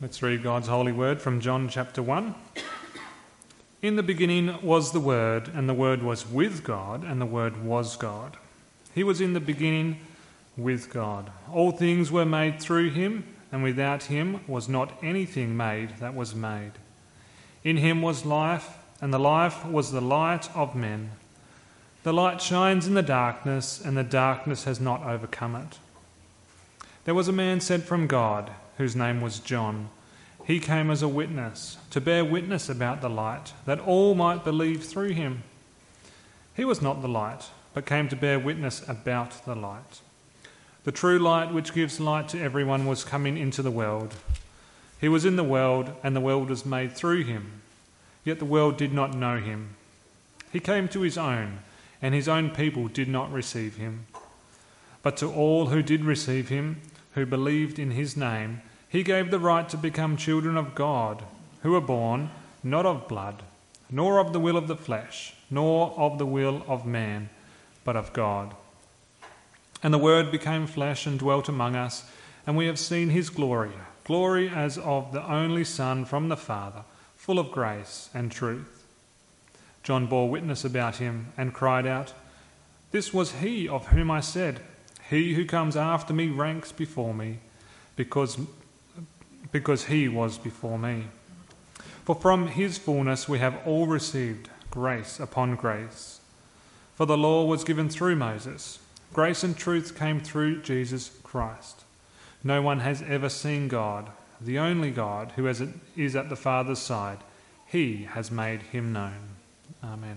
Let's read God's holy word from John chapter 1. In the beginning was the Word, and the Word was with God, and the Word was God. He was in the beginning with God. All things were made through him, and without him was not anything made that was made. In him was life, and the life was the light of men. The light shines in the darkness, and the darkness has not overcome it. There was a man sent from God, whose name was John. He came as a witness, to bear witness about the light, that all might believe through him. He was not the light, but came to bear witness about the light. The true light, which gives light to everyone, was coming into the world. He was in the world, and the world was made through him. Yet the world did not know him. He came to his own, and his own people did not receive him. But to all who did receive him, who believed in his name, he gave the right to become children of God, who were born not of blood, nor of the will of the flesh, nor of the will of man, but of God. And the Word became flesh and dwelt among us, and we have seen his glory, glory as of the only Son from the Father, full of grace and truth. John bore witness about him and cried out, "This was he of whom I said, 'He who comes after me ranks before me, because he was before me.' For from his fullness we have all received grace upon grace. For the law was given through Moses. Grace and truth came through Jesus Christ. No one has ever seen God, the only God who is at the Father's side. He has made him known." Amen.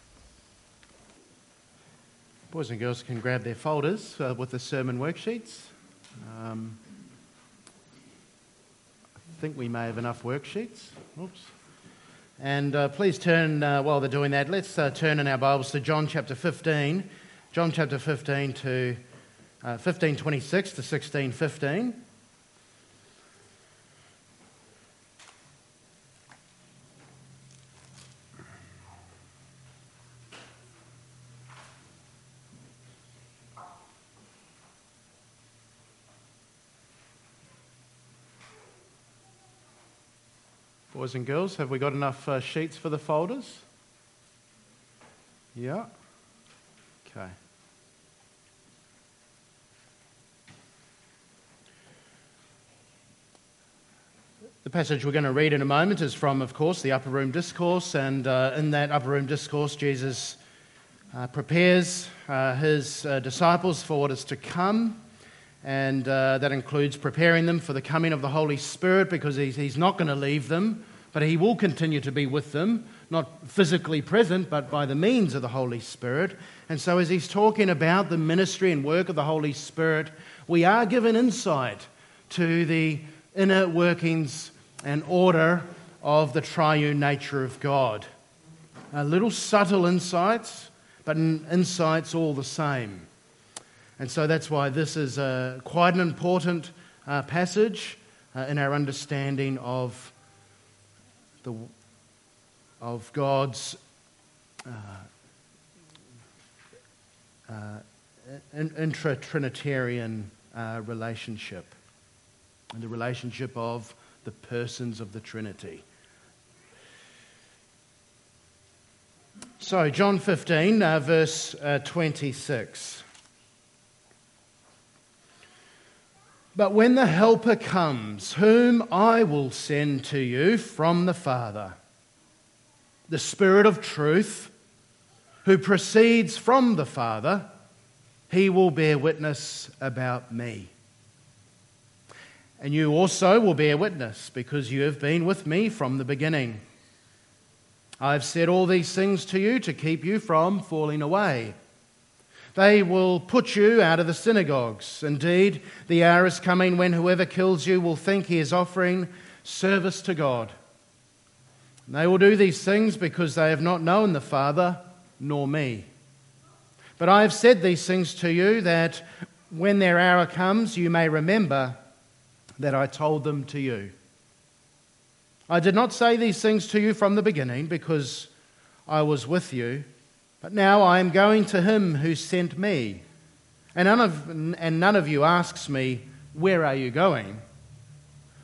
Boys and girls can grab their folders with the sermon worksheets. I think we may have enough worksheets. Oops. And please turn, while they're doing that, let's turn in our Bibles to John chapter 15. John chapter 15 to 15:26 to 16:15. Boys and girls, have we got enough sheets for the folders? Yeah. Okay. The passage we're going to read in a moment is from, of course, the Upper Room Discourse, and in that Upper Room Discourse, Jesus prepares his disciples for what is to come, and that includes preparing them for the coming of the Holy Spirit, because he's not going to leave them, but he will continue to be with them, not physically present, but by the means of the Holy Spirit. And so as he's talking about the ministry and work of the Holy Spirit, we are given insight to the inner workings and order of the triune nature of God. Little subtle insights, but insights all the same. And so that's why this is quite an important passage in our understanding of God's intra-Trinitarian relationship, and the relationship of the persons of the Trinity. So, John 15, verse 26. "But when the Helper comes, whom I will send to you from the Father, the Spirit of truth, who proceeds from the Father, he will bear witness about me. And you also will bear witness, because you have been with me from the beginning. I have said all these things to you to keep you from falling away. They will put you out of the synagogues. Indeed, the hour is coming when whoever kills you will think he is offering service to God. And they will do these things because they have not known the Father nor me. But I have said these things to you, that when their hour comes, you may remember that I told them to you. I did not say these things to you from the beginning, because I was with you. But now I am going to him who sent me. And none of you asks me, 'Where are you going?'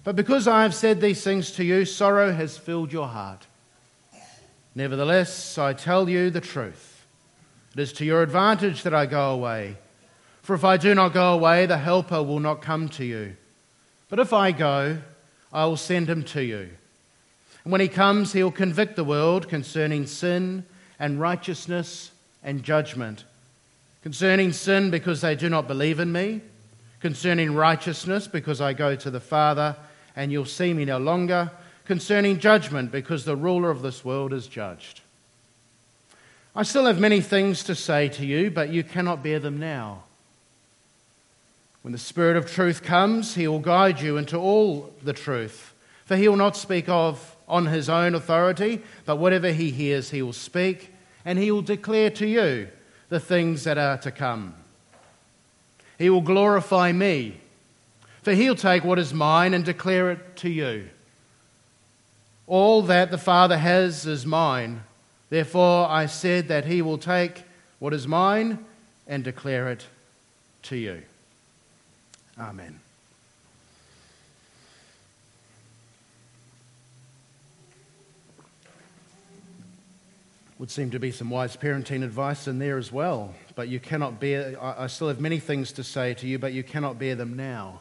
But because I have said these things to you, sorrow has filled your heart. Nevertheless, I tell you the truth. It is to your advantage that I go away. For if I do not go away, the Helper will not come to you. But if I go, I will send him to you. And when he comes, he will convict the world concerning sin and righteousness and judgment. Concerning sin, because they do not believe in me. Concerning righteousness, because I go to the Father and you'll see me no longer. Concerning judgment, because the ruler of this world is judged. I still have many things to say to you, but you cannot bear them now. When the Spirit of truth comes, he will guide you into all the truth. For he will not speak on his own authority, but whatever he hears he will speak, and he will declare to you the things that are to come. He will glorify me, for he'll take what is mine and declare it to you. All that the Father has is mine. Therefore I said that he will take what is mine and declare it to you. Amen. Would seem to be some wise parenting advice in there as well. But you cannot bear, I still have many things to say to you, but you cannot bear them now.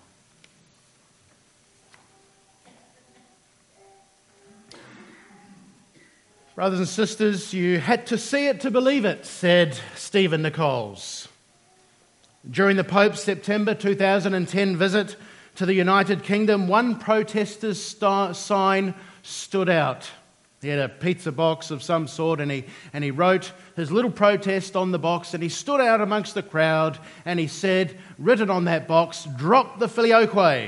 Brothers and sisters, you had to see it to believe it, said Stephen Nichols. During the Pope's September 2010 visit to the United Kingdom, one protester's sign stood out. He had a pizza box of some sort and he wrote his little protest on the box, and he stood out amongst the crowd and he said, written on that box, "Drop the Filioque."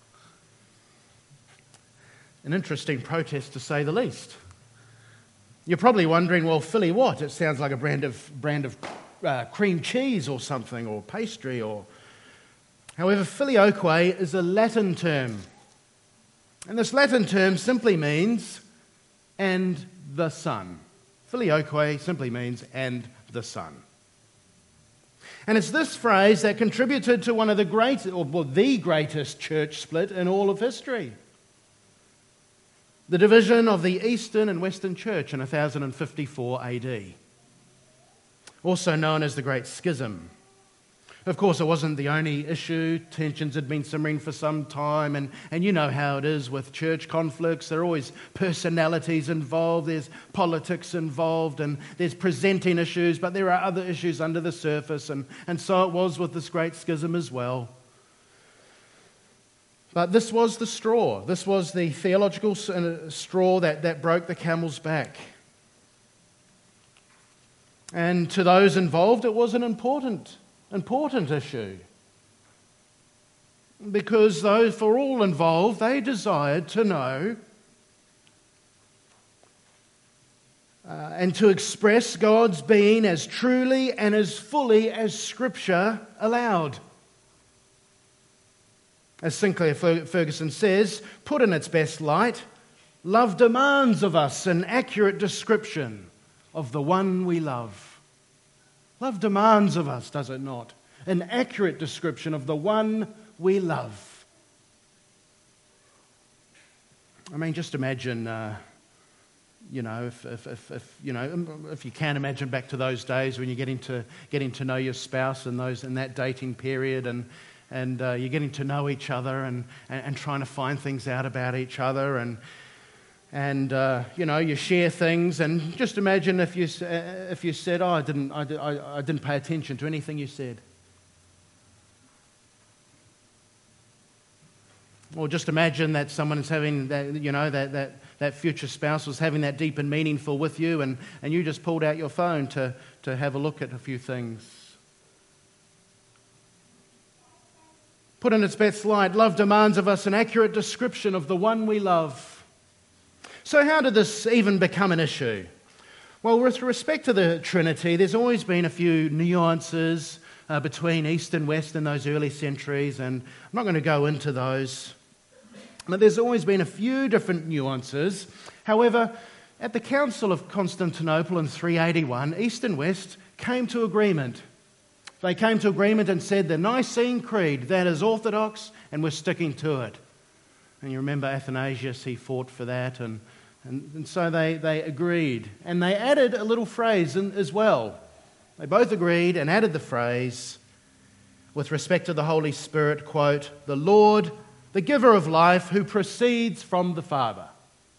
An interesting protest to say the least. You're probably wondering, well, Philly what? It sounds like a brand of cream cheese or something, or pastry. However, Filioque is a Latin term. And this Latin term simply means "and the Son." Filioque simply means "and the Son." And it's this phrase that contributed to one of the the greatest church split in all of history. The division of the Eastern and Western Church in 1054 AD. Also known as the Great Schism. Of course, it wasn't the only issue. Tensions had been simmering for some time, and you know how it is with church conflicts. There are always personalities involved, there's politics involved, and there's presenting issues, but there are other issues under the surface, and so it was with this Great Schism as well. But this was the straw. This was the theological straw that broke the camel's back. And to those involved, it was an important issue. Because for all involved, they desired to know and to express God's being as truly and as fully as Scripture allowed. As Sinclair Ferguson says, put in its best light, love demands of us an accurate description of the one we love. Love demands of us, does it not? An accurate description of the one we love. I mean, just imagine, if you can imagine back to those days when you're getting to know your spouse in that dating period, and you're getting to know each other and trying to find things out about each other, and you share things, and just imagine if you said, "Oh, I didn't pay attention to anything you said." Or just imagine that someone is having that future spouse was having that deep and meaningful with you, and you just pulled out your phone to have a look at a few things. Put in its best light, love demands of us an accurate description of the one we love. So how did this even become an issue? Well, with respect to the Trinity, there's always been a few nuances between East and West in those early centuries, and I'm not going to go into those. But there's always been a few different nuances. However, at the Council of Constantinople in 381, East and West came to agreement. They came to agreement and said the Nicene Creed, that is orthodox, and we're sticking to it. And you remember Athanasius, he fought for that, and so they agreed. And they added a little phrase as well. They both agreed and added the phrase, with respect to the Holy Spirit, quote, "The Lord, the giver of life, who proceeds from the Father."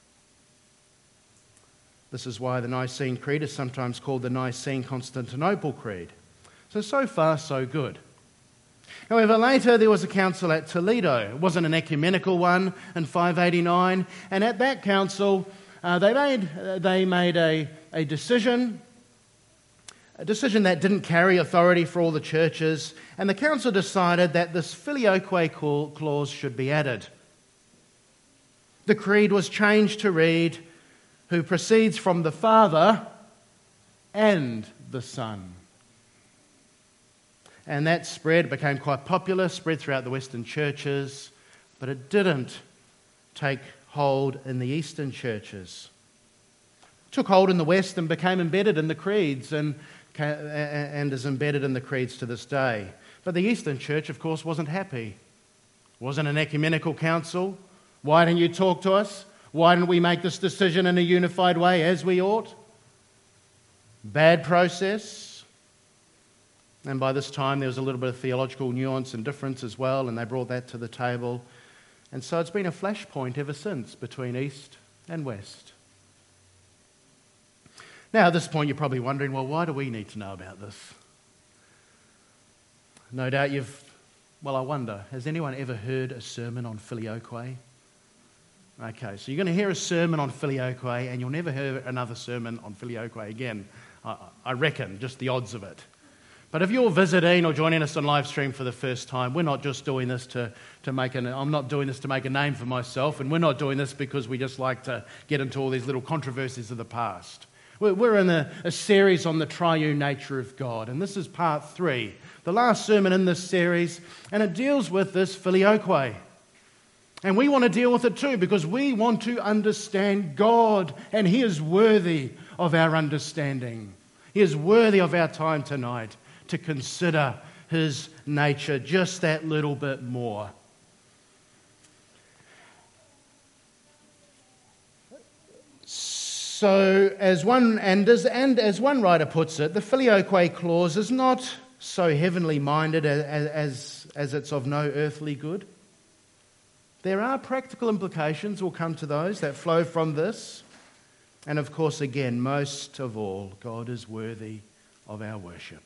This is why the Nicene Creed is sometimes called the Nicene-Constantinople Creed. So far, so good. However, later there was a council at Toledo. It wasn't an ecumenical one in 589, and at that council they made a decision that didn't carry authority for all the churches, and the council decided that this filioque clause should be added. The creed was changed to read, "Who proceeds from the Father and the Son." And that became quite popular, spread throughout the Western churches, but it didn't take hold in the Eastern churches. It took hold in the West and became embedded in the creeds and is embedded in the creeds to this day. But the Eastern church, of course, wasn't happy. It wasn't an ecumenical council. Why didn't you talk to us? Why didn't we make this decision in a unified way as we ought? Bad process. And by this time there was a little bit of theological nuance and difference as well, and they brought that to the table. And so it's been a flashpoint ever since between East and West. Now at this point you're probably wondering, well, why do we need to know about this? No doubt I wonder, has anyone ever heard a sermon on filioque? Okay, so you're going to hear a sermon on filioque and you'll never hear another sermon on filioque again. I reckon, just the odds of it. But if you're visiting or joining us on live stream for the first time, we're not just doing this I'm not doing this to make a name for myself, and we're not doing this because we just like to get into all these little controversies of the past. We're in a series on the triune nature of God, and this is part 3, the last sermon in this series, and it deals with this filioque. And we want to deal with it too because we want to understand God, and He is worthy of our understanding. He is worthy of our time tonight to consider His nature just that little bit more. So, as one writer puts it, the filioque clause is not so heavenly minded as it's of no earthly good. There are practical implications, we'll come to those, that flow from this. And of course, again, most of all, God is worthy of our worship.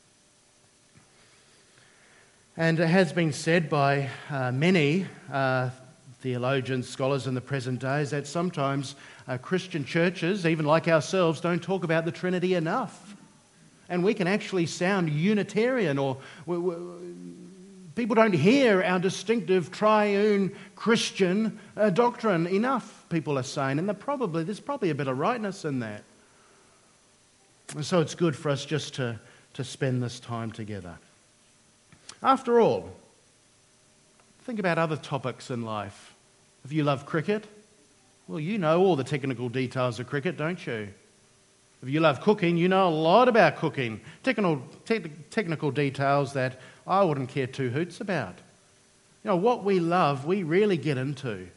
And it has been said by many theologians, scholars in the present days, that sometimes Christian churches, even like ourselves, don't talk about the Trinity enough. And we can actually sound Unitarian, or people don't hear our distinctive triune Christian doctrine enough, people are saying. And there's probably a bit of rightness in that. And so it's good for us just to spend this time together. After all, think about other topics in life. If you love cricket, well, you know all the technical details of cricket, don't you? If you love cooking, you know a lot about cooking. Technical details that I wouldn't care two hoots about. You know, what we love, we really get into.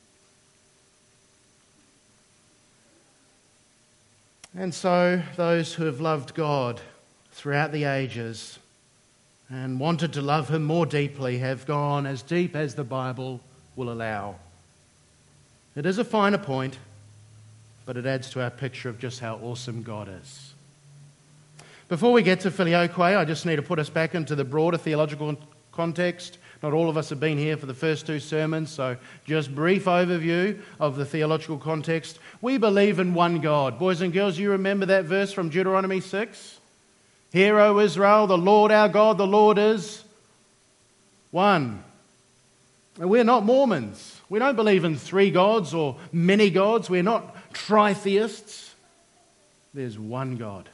And so those who have loved God throughout the ages and wanted to love Him more deeply have gone as deep as the Bible will allow. It is a finer point, but it adds to our picture of just how awesome God is. Before we get to filioque, I just need to put us back into the broader theological context. Not all of us have been here for the first 2 sermons, so just brief overview of the theological context. We believe in one God. Boys and girls, you remember that verse from Deuteronomy 6? Hear, O Israel, the Lord our God, the Lord is one. And we're not Mormons. We don't believe in 3 gods or many gods. We're not tritheists. There's one God.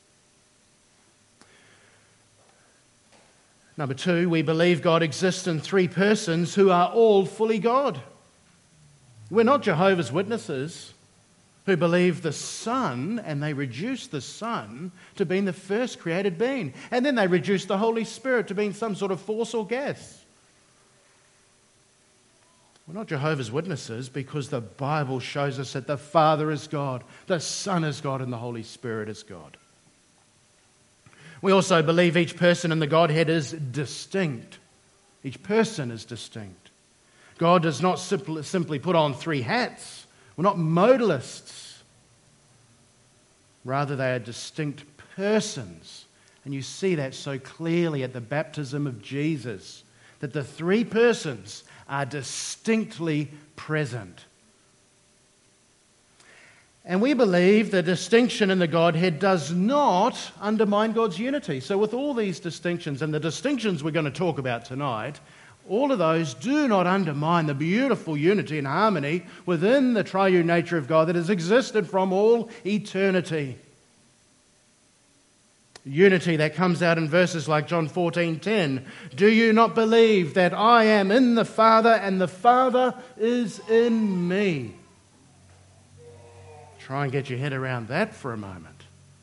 Number 2, we believe God exists in 3 persons who are all fully God. We're not Jehovah's Witnesses who believe the Son, and they reduce the Son to being the first created being. And then they reduce the Holy Spirit to being some sort of force or gas. We're not Jehovah's Witnesses because the Bible shows us that the Father is God, the Son is God, and the Holy Spirit is God. We also believe each person in the Godhead is distinct. Each person is distinct. God does not simply put on three hats. We're not modalists. Rather, they are distinct persons. And you see that so clearly at the baptism of Jesus, that the three persons are distinctly present. And we believe the distinction in the Godhead does not undermine God's unity. So with all these distinctions, and the distinctions we're going to talk about tonight, all of those do not undermine the beautiful unity and harmony within the triune nature of God that has existed from all eternity. Unity that comes out in verses like John 14:10. Do you not believe that I am in the Father and the Father is in me? Try and get your head around that for a moment.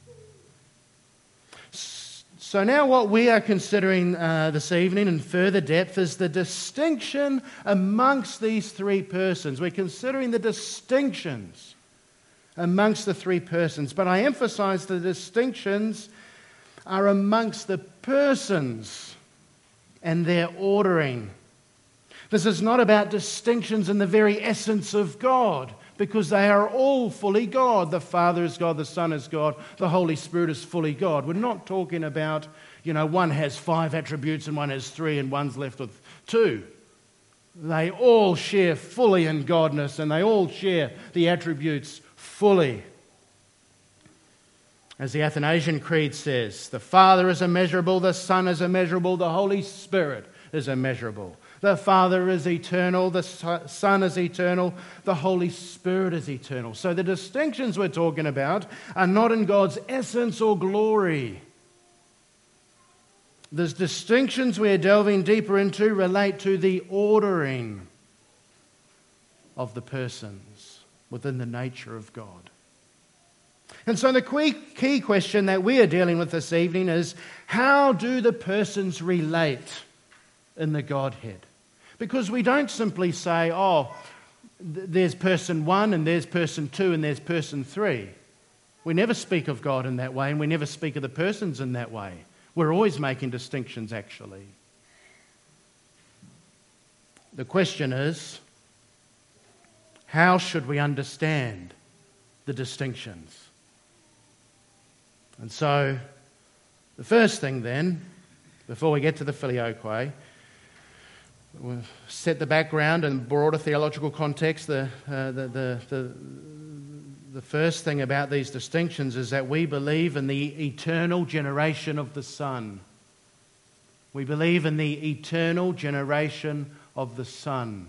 So now what we are considering this evening in further depth is the distinction amongst these three persons. We're considering the distinctions amongst the three persons, but I emphasize the distinctions are amongst the persons and their ordering. This is not about distinctions in the very essence of God, because they are all fully God. The Father is God, the Son is God, the Holy Spirit is fully God. We're not talking about, one has 5 attributes and one has 3 and one's left with 2. They all share fully in Godness and they all share the attributes fully. As the Athanasian Creed says, the Father is immeasurable, the Son is immeasurable, the Holy Spirit is immeasurable. The Father is eternal, the Son is eternal, the Holy Spirit is eternal. So the distinctions we're talking about are not in God's essence or glory. The distinctions we're delving deeper into relate to the ordering of the persons within the nature of God. And so the key question that we are dealing with this evening is, how do the persons relate in the Godhead? Because we don't simply say, there's person 1 and there's person 2 and there's person 3. We never speak of God in that way, and we never speak of the persons in that way. We're always making distinctions, actually. The question is, how should we understand the distinctions? And so, the first thing then, before we get to the filioque, we'll set the background and broader theological context. The first thing about these distinctions is that we believe in the eternal generation of the Son. We believe in the eternal generation of the Son.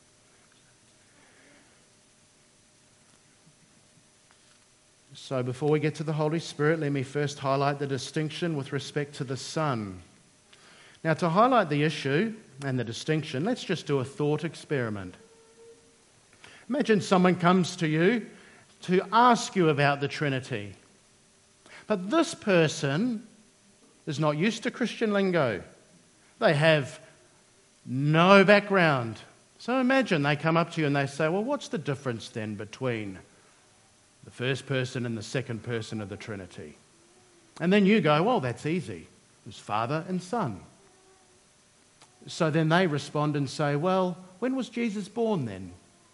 So before we get to the Holy Spirit, let me first highlight the distinction with respect to the Son. Now, to highlight the issue and the distinction, let's just do a thought experiment. Imagine someone comes to you to ask you about the Trinity. But this person is not used to Christian lingo. They have no background. So imagine they come up to you and they say, well, what's the difference then between the first person and the second person of the Trinity? And then you go, well, that's easy. There's Father and Son. So then they respond and say, well, when was Jesus born then?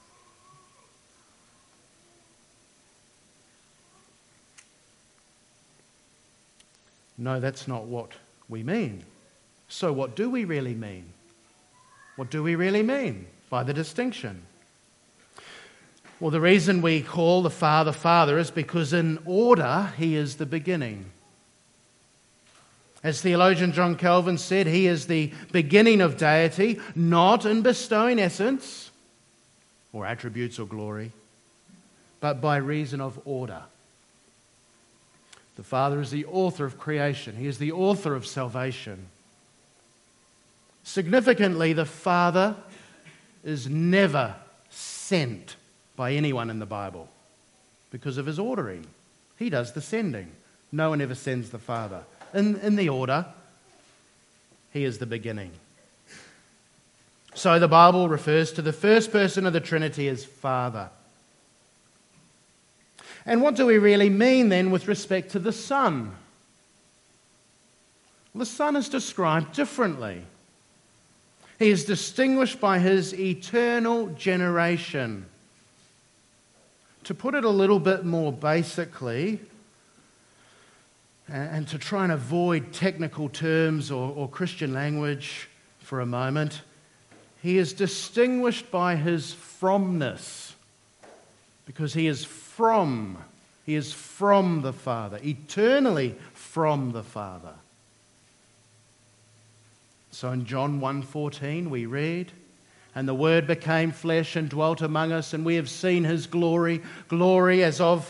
No, that's not what we mean. So what do we really mean? What do we really mean by the distinction? Well, the reason we call the Father Father is because in order he is the beginning. As theologian John Calvin said, he is the beginning of deity, not in bestowing essence or attributes or glory, but by reason of order. The Father is the author of creation. He is the author of salvation. Significantly, the Father is never sent by anyone in the Bible because of his ordering. He does the sending. No one ever sends the Father. In the order, he is the beginning. So the Bible refers to the first person of the Trinity as Father. And what do we really mean then with respect to the Son? The Son is described differently. He is distinguished by his eternal generation. To put it a little bit more basically, and to try and avoid technical terms or Christian language for a moment, he is distinguished by his fromness, because he is from the Father, eternally from the Father. So in John 1:14 we read, "And the Word became flesh and dwelt among us, and we have seen his glory, glory as of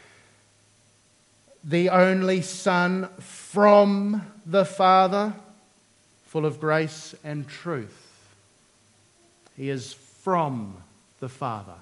the only Son from the Father, full of grace and truth." He is from the Father.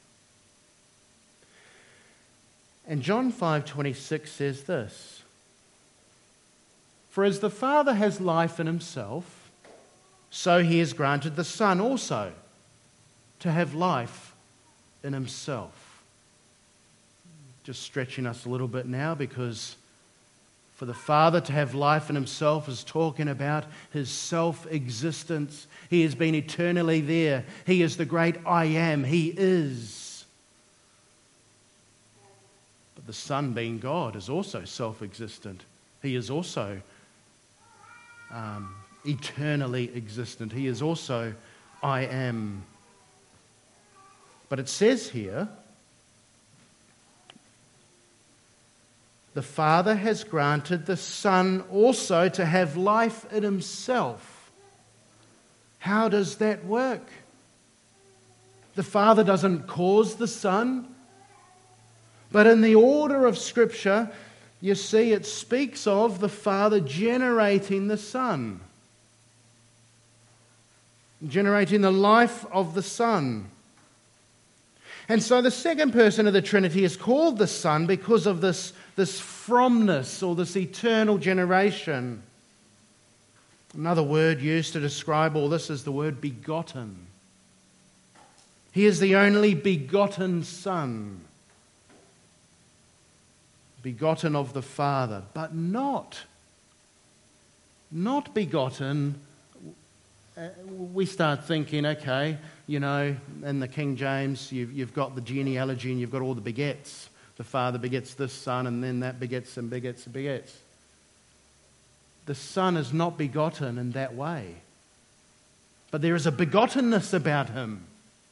And John 5:26 says this, "For as the Father has life in himself, so he has granted the Son also to have life in himself." Just stretching us a little bit now, because for the Father to have life in himself is talking about his self-existence. He has been eternally there. He is the great I am. He is. But the Son, being God, is also self-existent. He is also eternally existent. He is also I am. But it says here, the Father has granted the Son also to have life in himself. How does that work? The Father doesn't cause the Son, but in the order of Scripture, you see it speaks of the Father generating the Son, generating the life of the Son. And so the second person of the Trinity is called the Son because of this fromness, or this eternal generation. Another word used to describe all this is the word begotten. He is the only begotten Son, begotten of the Father, but not begotten. We start thinking, okay, you know, in the King James, you've got the genealogy and you've got all the begets. The Father begets this Son, and then that begets and begets and begets. The Son is not begotten in that way, but there is a begottenness about him.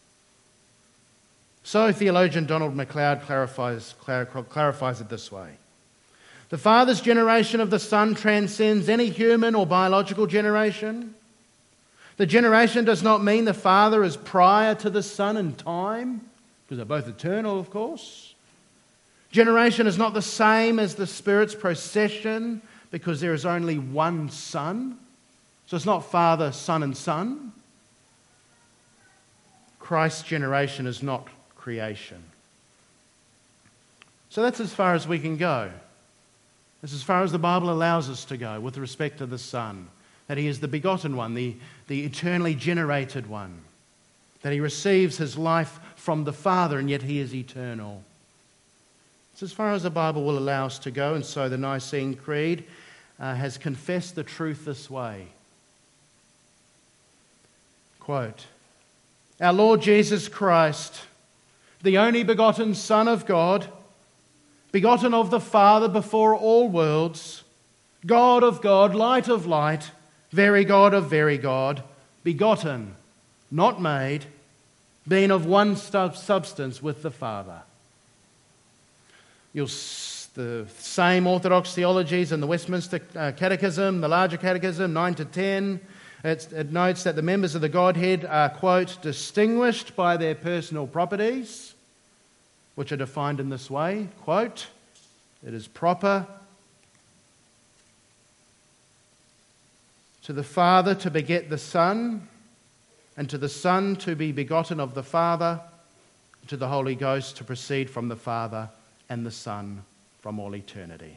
So theologian Donald MacLeod clarifies it this way. The Father's generation of the Son transcends any human or biological generation. The generation does not mean the Father is prior to the Son in time, because they're both eternal, of course. Generation is not the same as the Spirit's procession, because there is only one Son. So it's not Father, Son, and Son. Christ's generation is not creation. So that's as far as we can go. That's as far as the Bible allows us to go with respect to the Son. That he is the begotten one, the eternally generated one. That he receives his life from the Father, and yet he is eternal. It's as far as the Bible will allow us to go, and so the Nicene Creed has confessed the truth this way. Quote, "Our Lord Jesus Christ, the only begotten Son of God, begotten of the Father before all worlds, God of God, light of light, very God of very God, begotten, not made, being of one substance with the Father." The same Orthodox theologies in the Westminster Catechism, the larger Catechism, 9 to 10, it notes that the members of the Godhead are, quote, "distinguished by their personal properties," which are defined in this way, quote, "It is proper to the Father to beget the Son, and to the Son to be begotten of the Father, and to the Holy Ghost to proceed from the Father and the Son from all eternity."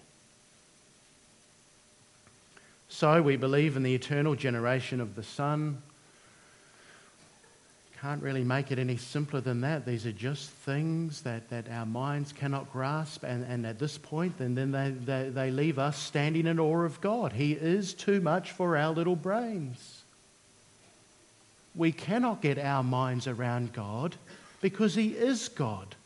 So we believe in the eternal generation of the Son. can't really make it any simpler than that. These are just things that our minds cannot grasp, and at this point, then they leave us standing in awe of God. He is too much for our little brains. We cannot get our minds around God because He is God.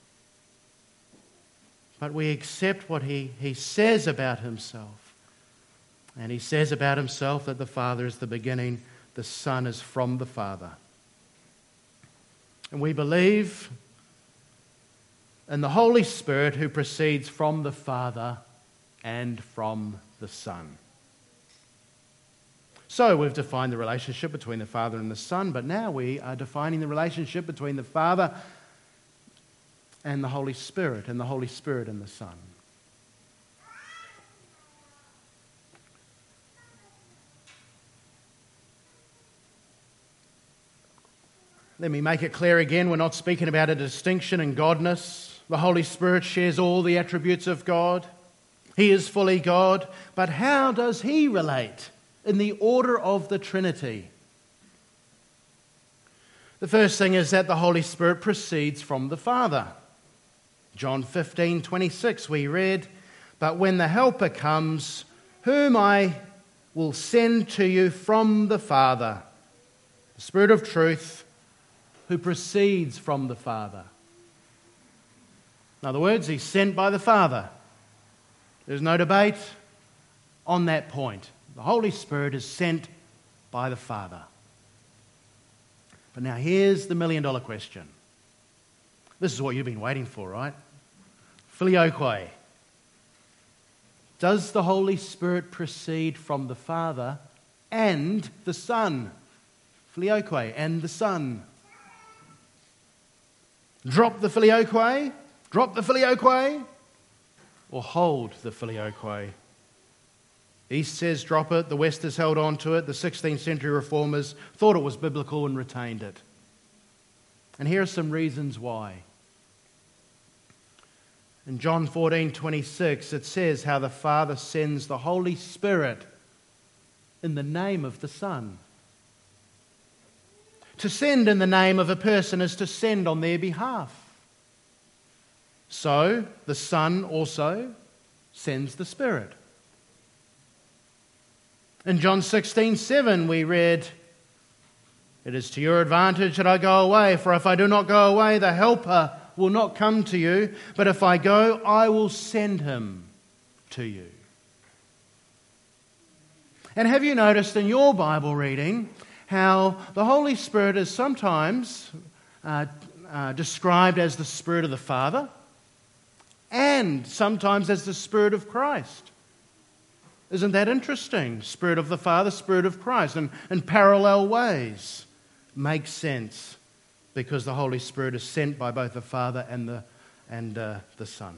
But we accept what He says about Himself. And He says about Himself that the Father is the beginning, the Son is from the Father. And we believe in the Holy Spirit who proceeds from the Father and from the Son. So we've defined the relationship between the Father and the Son, but now we are defining the relationship between the Father and the Holy Spirit, and the Holy Spirit and the Son. Let me make it clear again, we're not speaking about a distinction in godness. The Holy Spirit shares all the attributes of God. He is fully God, but how does He relate in the order of the Trinity? The first thing is that the Holy Spirit proceeds from the Father. John 15:26 we read, "But when the Helper comes, whom I will send to you from the Father, the Spirit of truth, who proceeds from the Father." In other words, He's sent by the Father. There's no debate on that point. The Holy Spirit is sent by the Father. But now here's the million-dollar question. This is what you've been waiting for, right? Filioque. Does the Holy Spirit proceed from the Father and the Son? Filioque and the Son. Drop the filioque, or hold the filioque. East says drop it, the West has held on to it, the 16th century reformers thought it was biblical and retained it. And here are some reasons why. In John 14:26 it says how the Father sends the Holy Spirit in the name of the Son. To send in the name of a person is to send on their behalf. So the Son also sends the Spirit. In John 16:7 we read, "It is to your advantage that I go away, for if I do not go away, the Helper will not come to you, but if I go, I will send Him to you." And have you noticed in your Bible reading how the Holy Spirit is sometimes described as the Spirit of the Father and sometimes as the Spirit of Christ? Isn't that interesting? Spirit of the Father, Spirit of Christ, and in parallel ways. Makes sense because the Holy Spirit is sent by both the Father and the Son.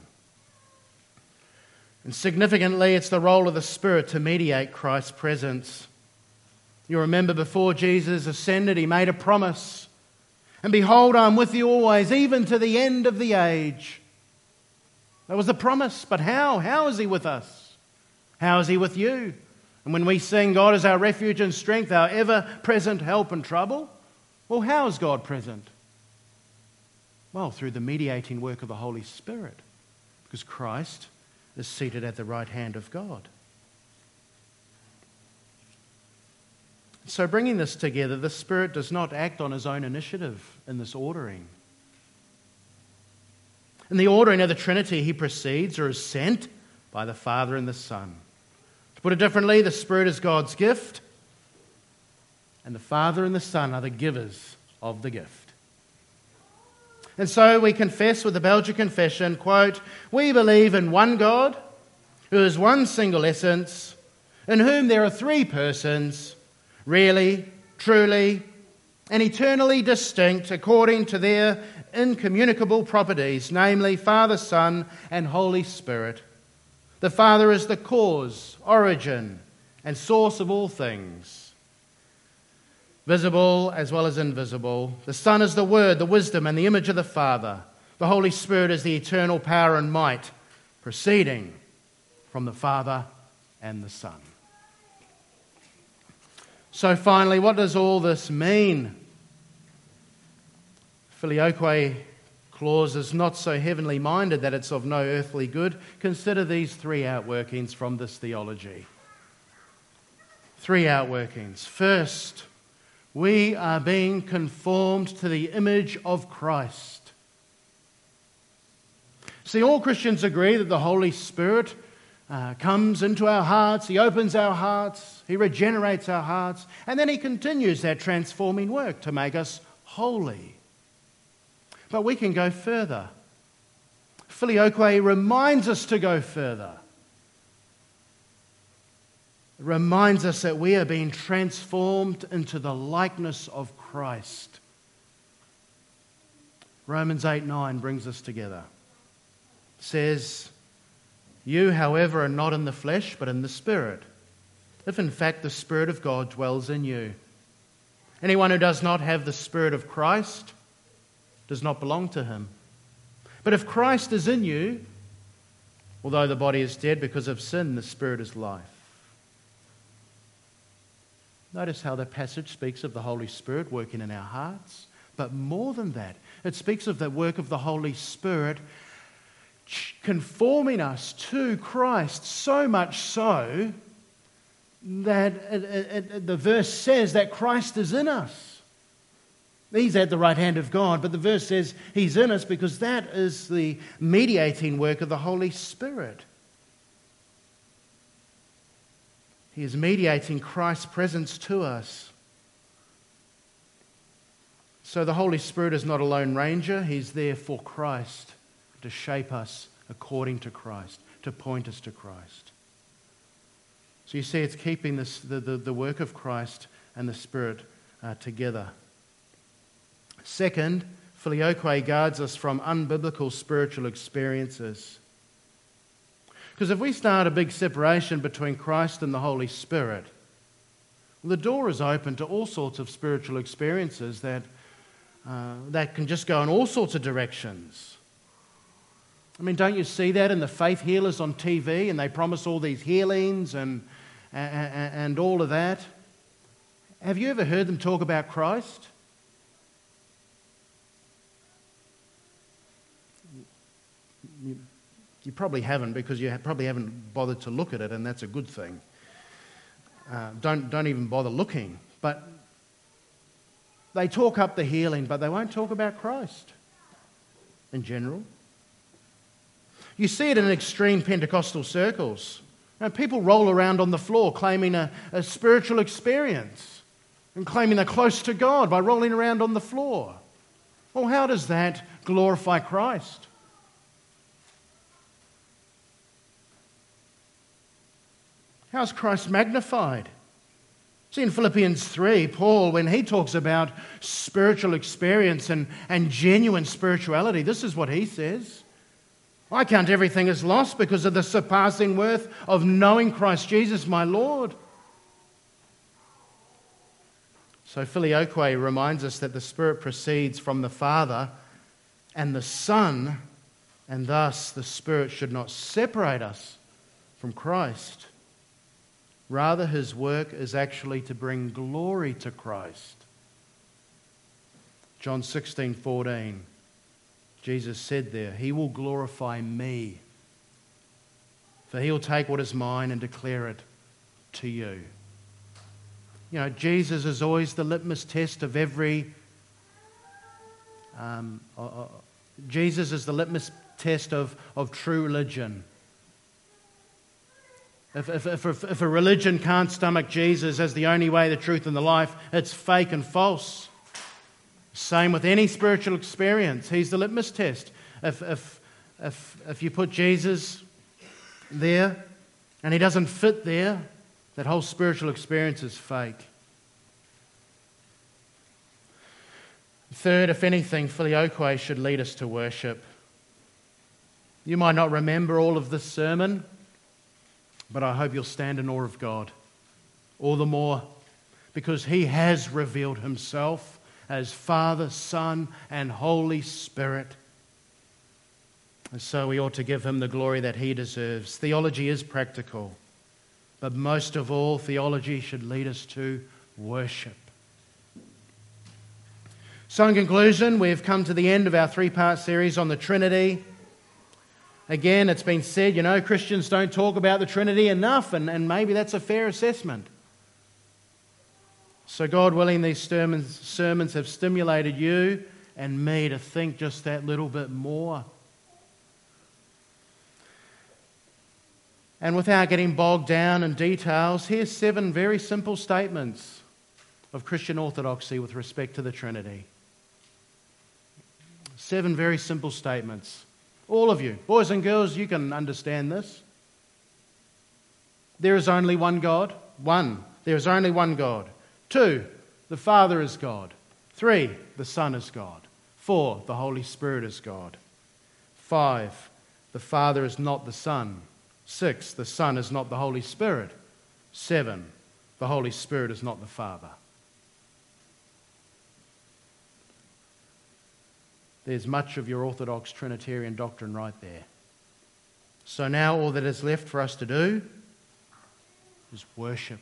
And significantly, it's the role of the Spirit to mediate Christ's presence. You remember before Jesus ascended, He made a promise. "And behold, I'm with you always, even to the end of the age." That was the promise. But how? How is He with us? How is He with you? And when we sing, "God is our refuge and strength, our ever-present help in trouble," well, how is God present? Well, through the mediating work of the Holy Spirit, because Christ is seated at the right hand of God. So bringing this together, the Spirit does not act on His own initiative in this ordering. In the ordering of the Trinity, He proceeds or is sent by the Father and the Son. To put it differently, the Spirit is God's gift, and the Father and the Son are the givers of the gift. And so we confess with the Belgian Confession, quote, "We believe in one God, who is one single essence, in whom there are three persons, really, truly, and eternally distinct according to their incommunicable properties, namely Father, Son, and Holy Spirit. The Father is the cause, origin, and source of all things, visible as well as invisible. The Son is the Word, the wisdom, and the image of the Father. The Holy Spirit is the eternal power and might, proceeding from the Father and the Son." So finally, what does all this mean? Filioque clause is not so heavenly minded that it's of no earthly good. Consider these three outworkings from this theology. Three outworkings. First, we are being conformed to the image of Christ. See, all Christians agree that the Holy Spirit comes into our hearts, He opens our hearts, He regenerates our hearts, and then He continues that transforming work to make us holy. But we can go further. Filioque reminds us to go further. It reminds us that we are being transformed into the likeness of Christ. Romans 8:9 brings us together. It says, "You, however, are not in the flesh, but in the Spirit, if in fact the Spirit of God dwells in you. Anyone who does not have the Spirit of Christ does not belong to Him. But if Christ is in you, although the body is dead because of sin, the Spirit is life." Notice how the passage speaks of the Holy Spirit working in our hearts. But more than that, it speaks of the work of the Holy Spirit conforming us to Christ, so much so that the verse says that Christ is in us. He's at the right hand of God, but the verse says He's in us because that is the mediating work of the Holy Spirit. He is mediating Christ's presence to us. So the Holy Spirit is not a lone ranger. He's there for Christ, to shape us according to Christ, to point us to Christ. So you see, it's keeping the work of Christ and the Spirit together. Second, Filioque guards us from unbiblical spiritual experiences. Because if we start a big separation between Christ and the Holy Spirit, the door is open to all sorts of spiritual experiences that can just go in all sorts of directions. I mean, don't you see that in the faith healers on TV, and they promise all these healings and all of that? Have you ever heard them talk about Christ? You probably haven't, because you probably haven't bothered to look at it, and that's a good thing. Don't even bother looking. But they talk up the healing, but they won't talk about Christ in general. You see it in extreme Pentecostal circles. People roll around on the floor claiming a spiritual experience and claiming they're close to God by rolling around on the floor. Well, how does that glorify Christ? How's Christ magnified? See, in Philippians 3, Paul, when he talks about spiritual experience and genuine spirituality, this is what he says. "I count everything as lost because of the surpassing worth of knowing Christ Jesus my Lord." So Filioque reminds us that the Spirit proceeds from the Father and the Son, and thus the Spirit should not separate us from Christ. Rather, His work is actually to bring glory to Christ. John 16:14, Jesus said there, "He will glorify me, for He will take what is mine and declare it to you." You know, Jesus is always the litmus test of every... Jesus is the litmus test of true religion. If a religion can't stomach Jesus as the only way, the truth, and the life, it's fake and false. Same with any spiritual experience. He's the litmus test. If you put Jesus there and He doesn't fit there, that whole spiritual experience is fake. Third, if anything, Filioque should lead us to worship. You might not remember all of this sermon, but I hope you'll stand in awe of God. All the more because He has revealed Himself as Father, Son, and Holy Spirit. And so we ought to give Him the glory that He deserves. Theology is practical, but most of all, theology should lead us to worship. So in conclusion, we've come to the end of our three-part series on the Trinity. Again, it's been said, Christians don't talk about the Trinity enough, and maybe that's a fair assessment. So God willing, these sermons have stimulated you and me to think just that little bit more. And without getting bogged down in details, here's 7 very simple statements of Christian orthodoxy with respect to the Trinity. 7 very simple statements. All of you, boys and girls, you can understand this. There is only one God. 1, there is only one God. 2, the Father is God. 3, the Son is God. 4, the Holy Spirit is God. 5, the Father is not the Son. 6, the Son is not the Holy Spirit. 7, the Holy Spirit is not the Father. There's much of your Orthodox Trinitarian doctrine right there. So now all that is left for us to do is worship.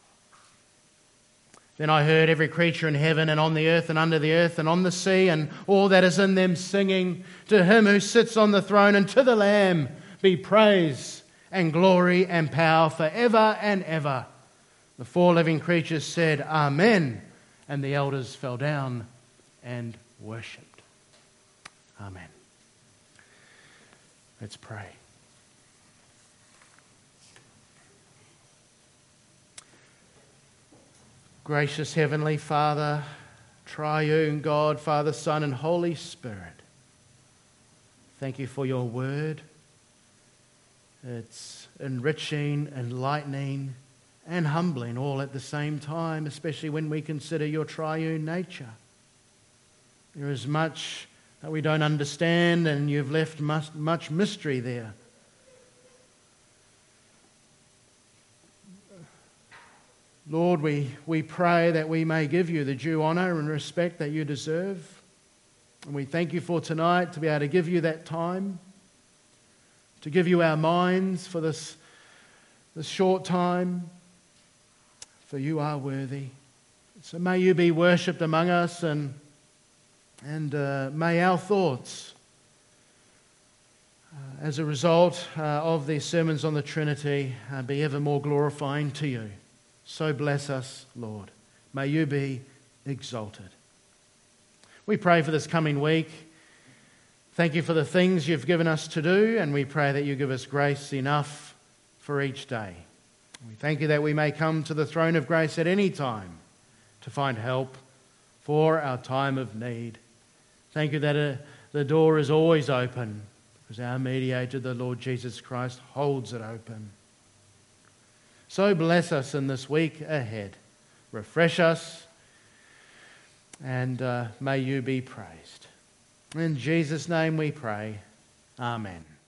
Then I heard every creature in heaven and on the earth and under the earth and on the sea and all that is in them singing, to Him who sits on the throne and to the Lamb be praise and glory and power forever and ever. The 4 living creatures said, Amen. And the elders fell down and worshipped. Amen. Let's pray. Gracious Heavenly Father, Triune God, Father, Son, and Holy Spirit, thank you for your word. It's enriching, enlightening, and humbling all at the same time, especially when we consider your triune nature. There is much that we don't understand, and you've left much mystery there. Lord, we pray that we may give you the due honour and respect that you deserve. And we thank you for tonight to be able to give you that time, to give you our minds for this short time, for you are worthy. So may you be worshipped among us, and may our thoughts, as a result of these sermons on the Trinity, be ever more glorifying to you. So bless us, Lord. May you be exalted. We pray for this coming week. Thank you for the things you've given us to do, and we pray that you give us grace enough for each day. We thank you that we may come to the throne of grace at any time to find help for our time of need. Thank you that the door is always open, because our mediator, the Lord Jesus Christ, holds it open. So bless us in this week ahead. Refresh us, and may you be praised. In Jesus' name we pray. Amen.